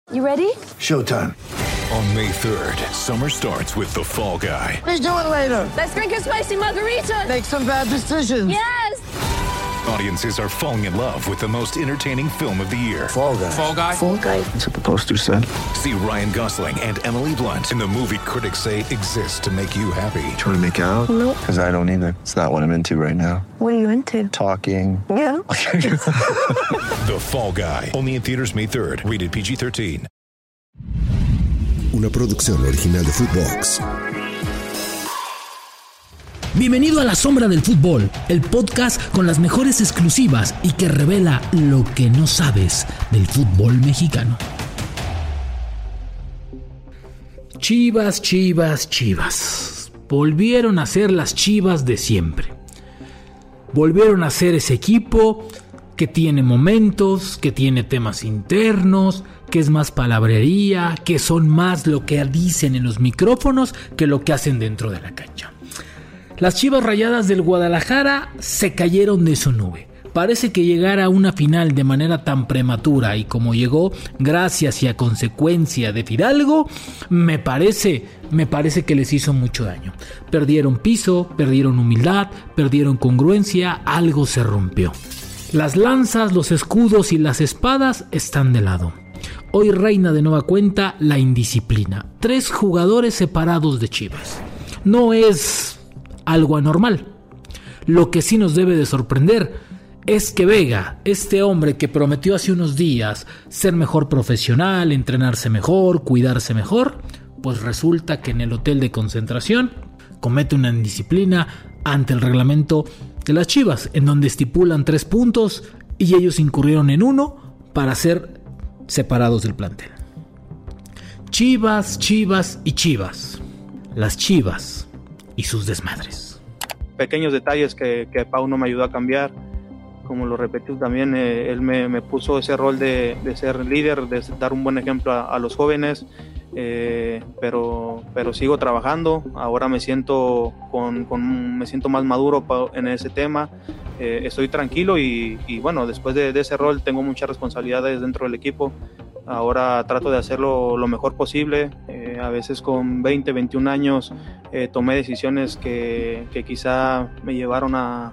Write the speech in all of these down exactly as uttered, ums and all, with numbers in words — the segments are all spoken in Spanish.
You ready? Showtime. On May third, summer starts with The Fall Guy. Let's do it later. Let's drink a spicy margarita. Make some bad decisions. Yes! Audiences are falling in love with the most entertaining film of the year. Fall Guy. Fall Guy? Fall Guy. That's what the poster said. See Ryan Gosling and Emily Blunt in the movie critics say exists to make you happy. Trying to make it out? Nope. Because I don't either. It's not what I'm into right now. What are you into? Talking. Yeah. The Fall Guy. Only in theaters May third. Rated P G thirteen. Una producción original de Footbox. Bienvenido a La Sombra del Fútbol, el podcast con las mejores exclusivas y que revela lo que no sabes del fútbol mexicano. Chivas, Chivas, Chivas. Volvieron a ser las Chivas de siempre. Volvieron a ser ese equipo que tiene momentos, que tiene temas internos, que es más palabrería, que son más lo que dicen en los micrófonos que lo que hacen dentro de la cancha. Las Chivas Rayadas del Guadalajara se cayeron de su nube. Parece que llegar a una final de manera tan prematura y como llegó, gracias y a consecuencia de Fidalgo, me parece, me parece que les hizo mucho daño. Perdieron piso, perdieron humildad, perdieron congruencia, algo se rompió. Las lanzas, los escudos y las espadas están de lado. Hoy reina de nueva cuenta la indisciplina. Tres jugadores separados de Chivas. No es algo anormal. Lo que sí nos debe de sorprender es que Vega, este hombre que prometió hace unos días ser mejor profesional, entrenarse mejor, cuidarse mejor, pues resulta que en el hotel de concentración comete una indisciplina ante el reglamento de las Chivas, en donde estipulan tres puntos y ellos incurrieron en uno para ser separados del plantel. Chivas, Chivas y Chivas. Las Chivas y sus desmadres. Pequeños detalles que, que Pau no me ayudó a cambiar. Como lo repetí también, eh, él me, me puso ese rol de, de ser líder, de dar un buen ejemplo a, a los jóvenes, eh, pero, pero sigo trabajando. Ahora me siento, con, con, me siento más maduro en ese tema, eh, estoy tranquilo y, y bueno, después de, de ese rol tengo muchas responsabilidades dentro del equipo. Ahora trato de hacerlo lo mejor posible. Eh, a veces con veinte, veintiún años eh, tomé decisiones que, que quizá me llevaron a,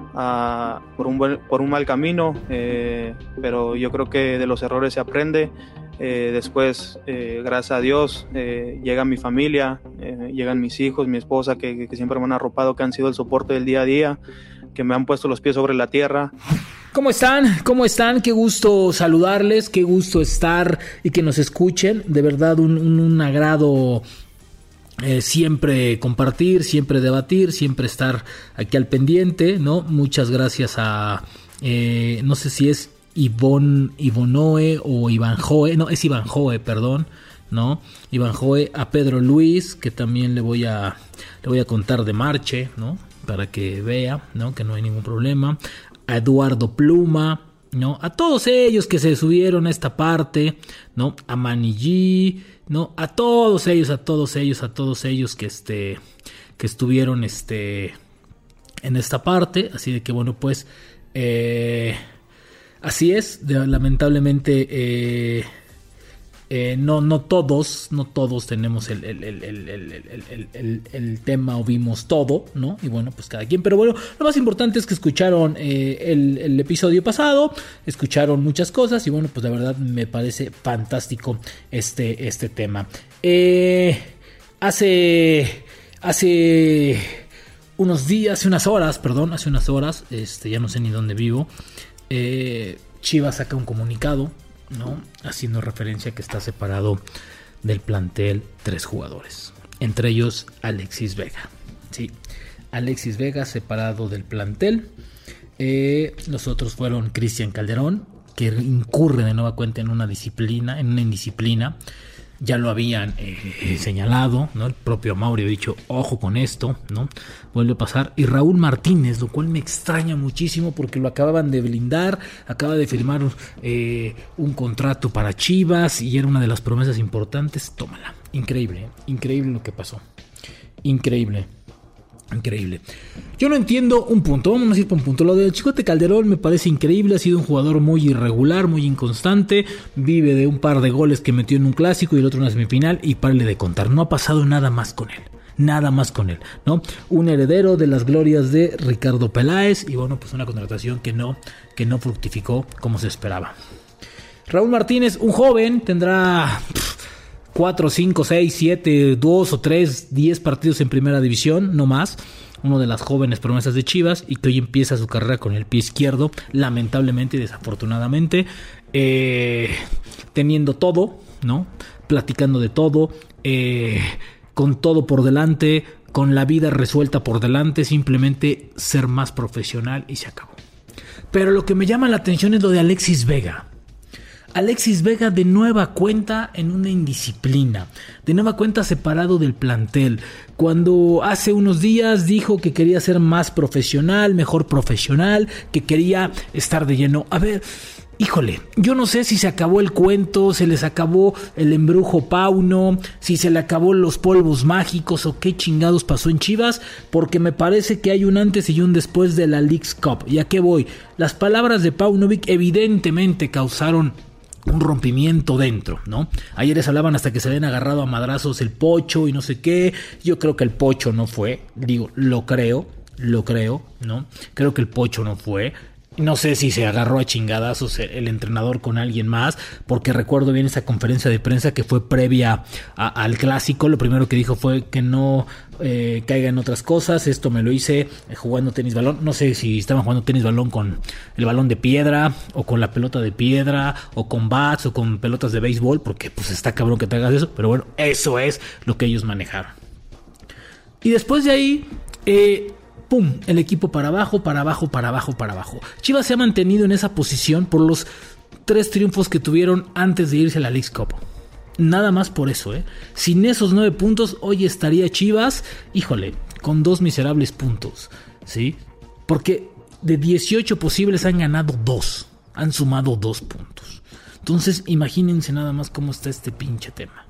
a, por, un buen, por un mal camino, eh, pero yo creo que de los errores se aprende. Eh, después, eh, gracias a Dios, eh, llega mi familia, eh, llegan mis hijos, mi esposa, que, que siempre me han arropado, que han sido el soporte del día a día, que me han puesto los pies sobre la tierra. ¿Cómo están? ¿Cómo están? Qué gusto saludarles, qué gusto estar y que nos escuchen. De verdad un, un, un agrado eh, siempre compartir, siempre debatir, siempre estar aquí al pendiente, ¿no? Muchas gracias a, eh, no sé si es Ivonne, Ivonoe o Ivanjoe, no, es Ivanjoe, perdón, ¿no? Ivanjoe, a Pedro Luis, que también le voy a, le voy a contar de Marche, ¿no? Para que vea, ¿no? Que no hay ningún problema. A Eduardo Pluma, ¿no? A todos ellos que se subieron a esta parte, ¿no? A Manny G, ¿no? A todos ellos, a todos ellos, a todos ellos que este que estuvieron este en esta parte, así de que bueno, pues eh, así es, de, lamentablemente eh, eh, no no todos, no todos tenemos el el, el, el, el, el, el, el tema o vimos todo, ¿no? Y bueno, pues cada quien, pero bueno, lo más importante es que escucharon eh, el, el episodio pasado, escucharon muchas cosas y bueno, pues la verdad me parece fantástico este, este tema. Eh, hace, hace unos días, hace unas horas, perdón, hace unas horas, este, ya no sé ni dónde vivo, eh, Chivas saca un comunicado, ¿no? Haciendo referencia a que está separado del plantel tres jugadores, entre ellos Alexis Vega. Sí, Alexis Vega separado del plantel. Eh, los otros fueron Cristian Calderón, que incurre de nueva cuenta en una disciplina, en una indisciplina. Ya lo habían eh, señalado, ¿no? El propio Mauri ha dicho, ojo con esto, ¿no? Vuelve a pasar. Y Raúl Martínez, lo cual me extraña muchísimo porque lo acababan de blindar, acaba de firmar eh, un contrato para Chivas y era una de las promesas importantes. Tómala. Increíble, ¿eh? Increíble lo que pasó. Increíble. Increíble. Yo no entiendo un punto, vamos a ir por un punto. Lo del Chicote Calderón me parece increíble, ha sido un jugador muy irregular, muy inconstante, vive de un par de goles que metió en un clásico y el otro en una semifinal y párale de contar, no ha pasado nada más con él. Nada más con él, ¿no? Un heredero de las glorias de Ricardo Peláez y bueno, pues una contratación que no, que no fructificó como se esperaba. Raúl Martínez, un joven, tendrá cuatro, cinco, seis, siete, dos o tres, diez partidos en primera división, no más. Uno de las jóvenes promesas de Chivas y que hoy empieza su carrera con el pie izquierdo, lamentablemente y desafortunadamente, eh, teniendo todo, ¿no? Platicando de todo, eh, con todo por delante, con la vida resuelta por delante, simplemente ser más profesional y se acabó. Pero lo que me llama la atención es lo de Alexis Vega. Alexis Vega de nueva cuenta en una indisciplina, de nueva cuenta separado del plantel, cuando hace unos días dijo que quería ser más profesional, mejor profesional, que quería estar de lleno. A ver, híjole, yo no sé si se acabó el cuento, se les acabó el embrujo Pauno, si se le acabó los polvos mágicos o qué chingados pasó en Chivas, porque me parece que hay un antes y un después de la Leagues Cup. ¿Y a qué voy? Las palabras de Paunovic evidentemente causaron un rompimiento dentro, ¿no? Ayer les hablaban hasta que se habían agarrado a madrazos el Pocho y no sé qué. Yo creo que el Pocho no fue, digo, lo creo, lo creo, ¿no? Creo que el Pocho no fue. No sé si se agarró a chingadazos el entrenador con alguien más, porque recuerdo bien esa conferencia de prensa que fue previa a, al clásico. Lo primero que dijo fue que no eh, caiga en otras cosas. Esto me lo hice jugando tenis balón. No sé si estaban jugando tenis balón con el balón de piedra, o con la pelota de piedra, o con bats, o con pelotas de béisbol, porque pues está cabrón que te hagas eso. Pero bueno, eso es lo que ellos manejaron. Y después de ahí... Eh, ¡Pum! El equipo para abajo, para abajo, para abajo, para abajo. Chivas se ha mantenido en esa posición por los tres triunfos que tuvieron antes de irse a la Leagues Cup. Nada más por eso, ¿eh? Sin esos nueve puntos, hoy estaría Chivas, híjole, con dos miserables puntos, ¿sí? Porque de dieciocho posibles han ganado dos. Han sumado dos puntos. Entonces, imagínense nada más cómo está este pinche tema.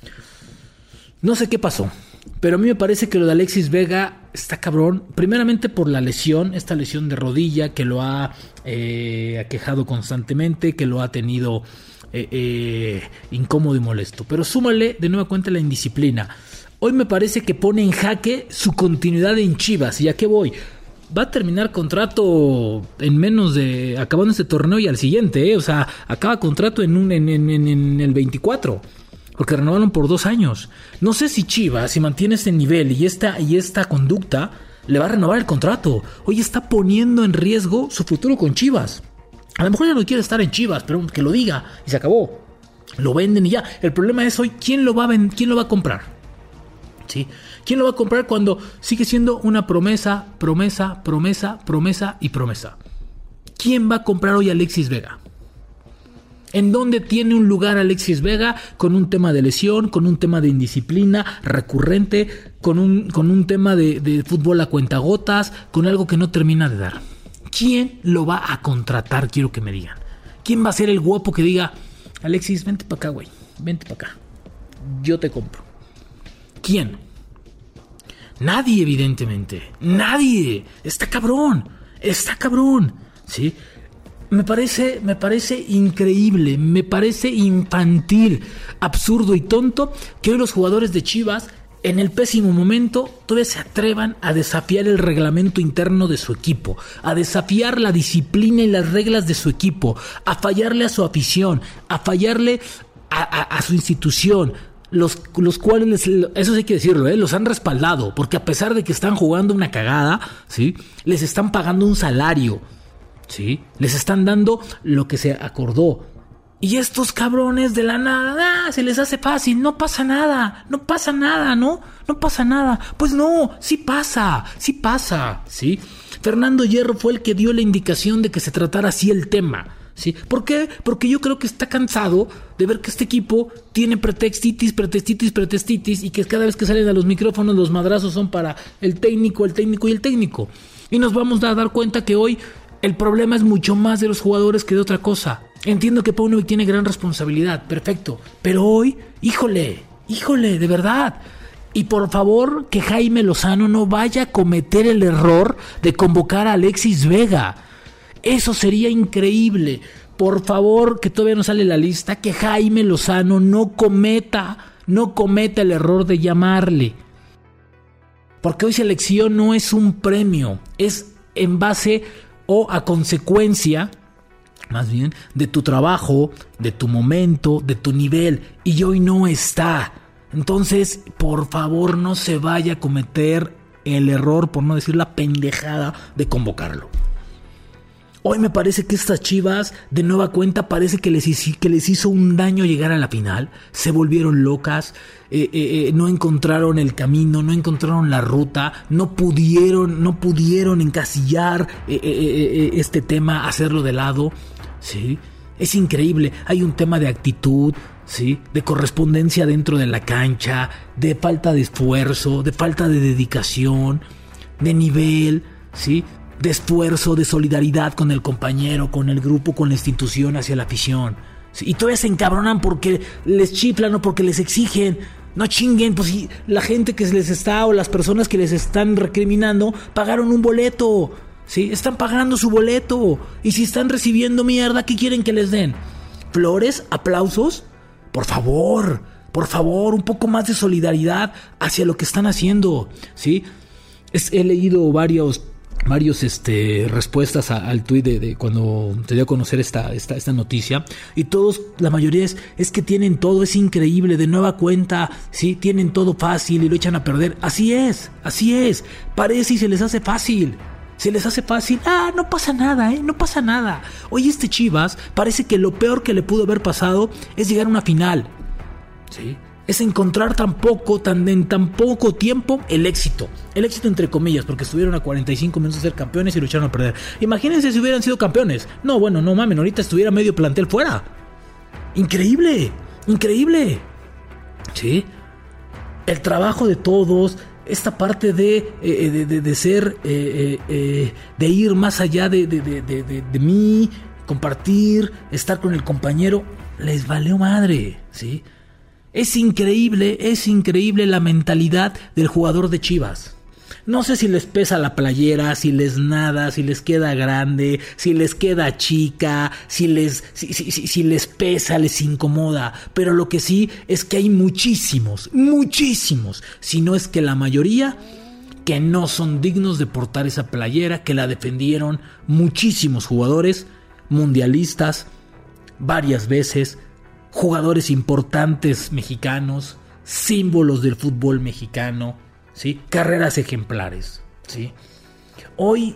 No sé qué pasó, pero a mí me parece que lo de Alexis Vega está cabrón. Primeramente por la lesión, esta lesión de rodilla que lo ha eh, aquejado constantemente, que lo ha tenido eh, eh, incómodo y molesto. Pero súmale de nueva cuenta la indisciplina. Hoy me parece que pone en jaque su continuidad en Chivas. ¿Y a qué voy? Va a terminar contrato en menos de... acabando este torneo y al siguiente, ¿eh? O sea, acaba contrato en, un, en, en, en el veinticuatro. Porque renovaron por dos años. No sé si Chivas, si mantiene este nivel y esta, y esta conducta, le va a renovar el contrato. Hoy está poniendo en riesgo su futuro con Chivas. A lo mejor ya no quiere estar en Chivas, pero que lo diga y se acabó. Lo venden y ya. El problema es hoy, ¿quién lo va a vend- quién lo va a comprar? ¿Sí? ¿Quién lo va a comprar cuando sigue siendo una promesa, promesa, promesa, promesa y promesa? ¿Quién va a comprar hoy a Alexis Vega? ¿En dónde tiene un lugar Alexis Vega con un tema de lesión, con un tema de indisciplina recurrente, con un, con un tema de, de fútbol a cuentagotas, con algo que no termina de dar? ¿Quién lo va a contratar? Quiero que me digan. ¿Quién va a ser el guapo que diga, Alexis, vente para acá, güey, vente para acá, yo te compro? ¿Quién? Nadie, evidentemente. Nadie. Está cabrón. Está cabrón. ¿Sí? Me parece, me parece increíble, me parece infantil, absurdo y tonto que hoy los jugadores de Chivas, en el pésimo momento, todavía se atrevan a desafiar el reglamento interno de su equipo, a desafiar la disciplina y las reglas de su equipo, a fallarle a su afición, a fallarle a, a, a su institución. Los, los cuales, eso sí hay que decirlo, ¿eh? Los han respaldado, porque a pesar de que están jugando una cagada, ¿sí? Les están pagando un salario, ¿sí? Les están dando lo que se acordó. Y estos cabrones de la nada, ah, se les hace fácil, no pasa nada, no pasa nada, ¿no? No pasa nada. Pues no, sí pasa, sí pasa, ¿sí? Fernando Hierro fue el que dio la indicación de que se tratara así el tema, ¿sí? ¿Por qué? Porque yo creo que está cansado de ver que este equipo tiene pretextitis, pretextitis, pretextitis, y que cada vez que salen a los micrófonos los madrazos son para el técnico, el técnico y el técnico. Y nos vamos a dar cuenta que hoy el problema es mucho más de los jugadores que de otra cosa. Entiendo que Paunovic tiene gran responsabilidad, perfecto. Pero hoy, híjole, híjole, de verdad, Y por favor, que Jaime Lozano no vaya a cometer el error de convocar a Alexis Vega. Eso sería increíble. Por favor, que todavía no sale la lista, que Jaime Lozano no cometa, no cometa el error de llamarle. Porque hoy selección no es un premio, es en base o a consecuencia, más bien, de tu trabajo, de tu momento, de tu nivel. Y hoy no está. Entonces, por favor, no se vaya a cometer el error, por no decir la pendejada, de convocarlo. Hoy me parece que estas Chivas, de nueva cuenta, parece que les, hizo, que les hizo un daño llegar a la final. Se volvieron locas, eh, eh, eh, no encontraron el camino, no encontraron la ruta, no pudieron, no pudieron encasillar eh, eh, eh, este tema, hacerlo de lado. ¿Sí? Es increíble, hay un tema de actitud, ¿sí? De correspondencia dentro de la cancha, de falta de esfuerzo, de falta de dedicación, de nivel, ¿sí? De esfuerzo, de solidaridad con el compañero, con el grupo, con la institución, hacia la afición. ¿Sí? Y todavía se encabronan porque les chiflan o porque les exigen. No chinguen, pues si la gente que les está o las personas que les están recriminando pagaron un boleto. ¿Sí? Están pagando su boleto. Y si están recibiendo mierda, ¿qué quieren que les den? ¿Flores? ¿Aplausos? Por favor, por favor, un poco más de solidaridad hacia lo que están haciendo. ¿Sí? Es, he leído varios... varios este respuestas a, al tuit de, de cuando te dio a conocer esta, esta, esta noticia, y todos, la mayoría es, es que tienen todo, es increíble, de nueva cuenta, sí, tienen todo fácil y lo echan a perder. Así es, así es, parece y se les hace fácil, se les hace fácil, ah, no pasa nada, eh, no pasa nada. Hoy este Chivas parece que lo peor que le pudo haber pasado es llegar a una final, sí. Es encontrar tan poco, tan, en tan poco tiempo el éxito. El éxito entre comillas, porque estuvieron a cuarenta y cinco minutos de ser campeones y lo echaron a perder. Imagínense si hubieran sido campeones. No, bueno, no mamen, ahorita estuviera medio plantel fuera. Increíble, increíble. ¿Sí? El trabajo de todos, esta parte de, eh, de, de, de ser, eh, eh, de ir más allá de, de, de, de, de, de mí, compartir, estar con el compañero, les valió madre, ¿sí? Es increíble, es increíble la mentalidad del jugador de Chivas. No sé si les pesa la playera, si les nada, si les queda grande, si les queda chica, si les, si, si, si, si les pesa, les incomoda. Pero lo que sí es que hay muchísimos, muchísimos, si no es que la mayoría, que no son dignos de portar esa playera, que la defendieron muchísimos jugadores mundialistas varias veces, jugadores importantes mexicanos, símbolos del fútbol mexicano, ¿sí? Carreras ejemplares, ¿sí? Hoy,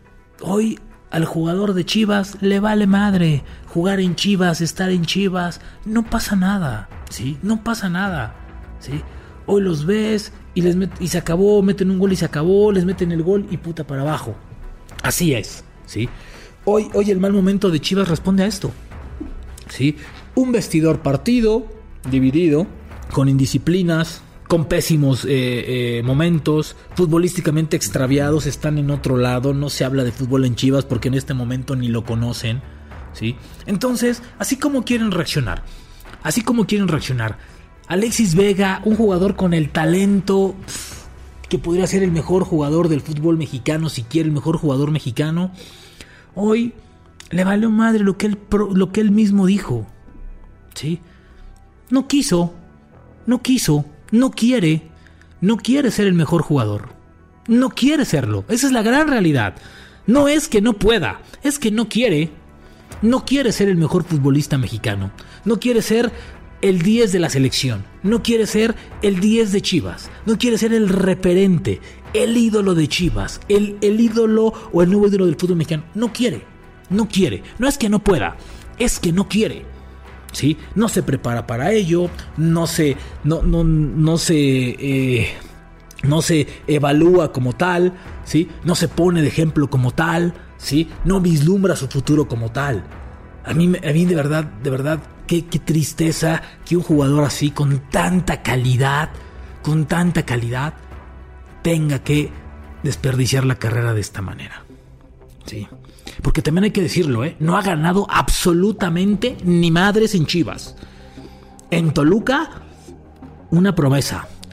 hoy al jugador de Chivas le vale madre jugar en Chivas, estar en Chivas, no pasa nada, ¿sí? No pasa nada, ¿sí? Hoy los ves y les met- y se acabó, meten un gol y se acabó, les meten el gol y puta para abajo. Así es, ¿sí? Hoy, hoy el mal momento de Chivas responde a esto, ¿sí? Un vestidor partido, dividido, con indisciplinas, con pésimos eh, eh, momentos, futbolísticamente extraviados, están en otro lado, no se habla de fútbol en Chivas porque en este momento ni lo conocen, ¿sí? Entonces, así como quieren reaccionar, así como quieren reaccionar, Alexis Vega, un jugador con el talento pff, que podría ser el mejor jugador del fútbol mexicano, si quiere el mejor jugador mexicano, hoy le valió madre lo que él, lo que él mismo dijo. ¿Sí? No quiso, no quiso, no quiere, no quiere ser el mejor jugador. No quiere serlo. Esa es la gran realidad. No es que no pueda, es que no quiere. No quiere ser el mejor futbolista mexicano. No quiere ser el diez de la selección. No quiere ser el diez de Chivas. No quiere ser el referente, el ídolo de Chivas, el, el ídolo o el nuevo ídolo del fútbol mexicano. No quiere, no quiere. No es que no pueda, es que no quiere. ¿Sí? No se prepara para ello, no se, no, no, no se, eh, no se evalúa como tal, ¿sí? No se pone de ejemplo como tal, ¿sí? No vislumbra su futuro como tal. A mí, a mí de verdad, de verdad, qué, qué tristeza que un jugador así, con tanta calidad, con tanta calidad, tenga que desperdiciar la carrera de esta manera, ¿sí? Porque también hay que decirlo, ¿eh? No ha ganado absolutamente ni madres en Chivas. En Toluca, una promesa.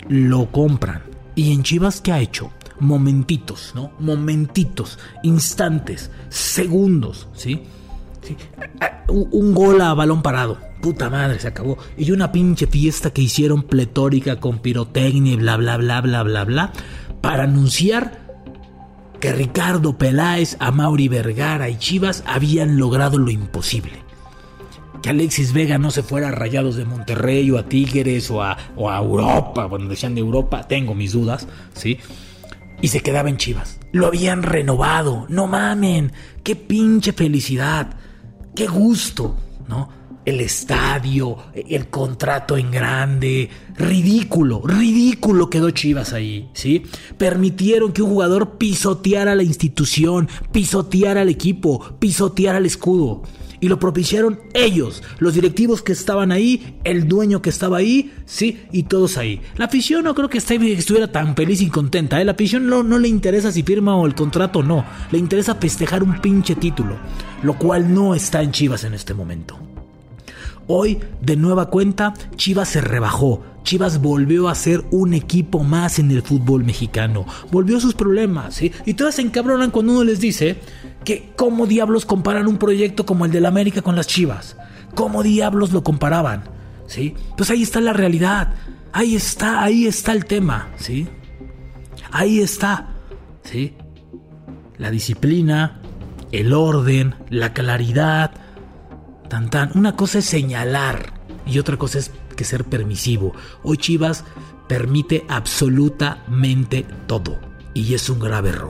lo compran. ¿Y en Chivas qué ha hecho? Momentitos, ¿no? Momentitos, instantes, segundos, ¿sí? ¿Sí? Un gol a balón parado. Puta madre, se acabó. Y una pinche fiesta que hicieron pletórica con pirotecnia y bla, bla, bla, bla, bla, bla, para anunciar que Ricardo Peláez, Amaury Vergara y Chivas habían logrado lo imposible. Que Alexis Vega no se fuera a Rayados de Monterrey o a Tigres o a, o a Europa. Bueno, decían de Europa, tengo mis dudas, ¿sí? Y se quedaba en Chivas. Lo habían renovado. No mamen, qué pinche felicidad, qué gusto, ¿no? El estadio, el contrato en grande, ridículo, ridículo quedó Chivas ahí, ¿sí? Permitieron que un jugador pisoteara la institución, pisoteara al equipo, pisoteara el escudo. Y lo propiciaron ellos, los directivos que estaban ahí, el dueño que estaba ahí, sí, y todos ahí. La afición no creo que estuviera tan feliz y contenta, ¿eh? La afición no, no le interesa si firma o el contrato o no, le interesa festejar un pinche título, lo cual no está en Chivas en este momento. Hoy, de nueva cuenta, Chivas se rebajó. Chivas volvió a ser un equipo más en el fútbol mexicano. Volvió a sus problemas, ¿sí? Y todas se encabronan cuando uno les dice que cómo diablos comparan un proyecto como el del América con las Chivas. ¿Cómo diablos lo comparaban? ¿Sí? Pues ahí está la realidad. Ahí está, ahí está el tema, ¿sí? Ahí está, ¿sí? La disciplina, el orden, la claridad. Tan, tan. Una cosa es señalar y otra cosa es que ser permisivo. Hoy Chivas permite absolutamente todo y es un grave error.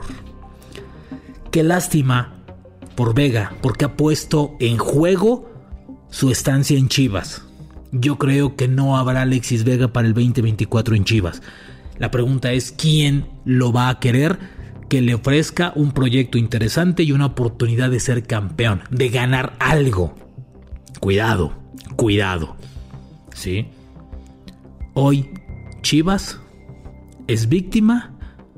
Qué lástima por Vega, porque ha puesto en juego su estancia en Chivas. Yo creo que no habrá Alexis Vega para el veinte veinticuatro en Chivas. La pregunta es ¿quién lo va a querer? Que le ofrezca un proyecto interesante y una oportunidad de ser campeón, de ganar algo. Cuidado, cuidado, ¿sí? Hoy Chivas es víctima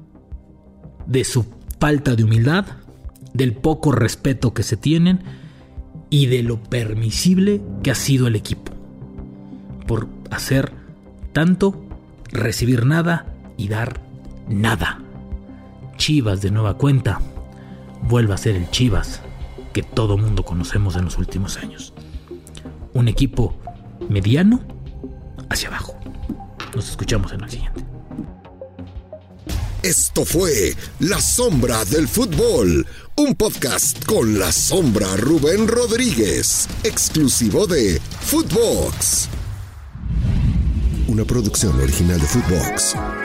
de su falta de humildad, del poco respeto que se tienen y de lo permisible que ha sido el equipo. Por hacer tanto, recibir nada y dar nada. Chivas de nueva cuenta vuelve a ser el Chivas que todo mundo conocemos en los últimos años. Un equipo mediano hacia abajo. Nos escuchamos en el siguiente. Esto fue La Sombra del Fútbol, un podcast con La Sombra Rubén Rodríguez, exclusivo de Footbox. Una producción original de Footbox.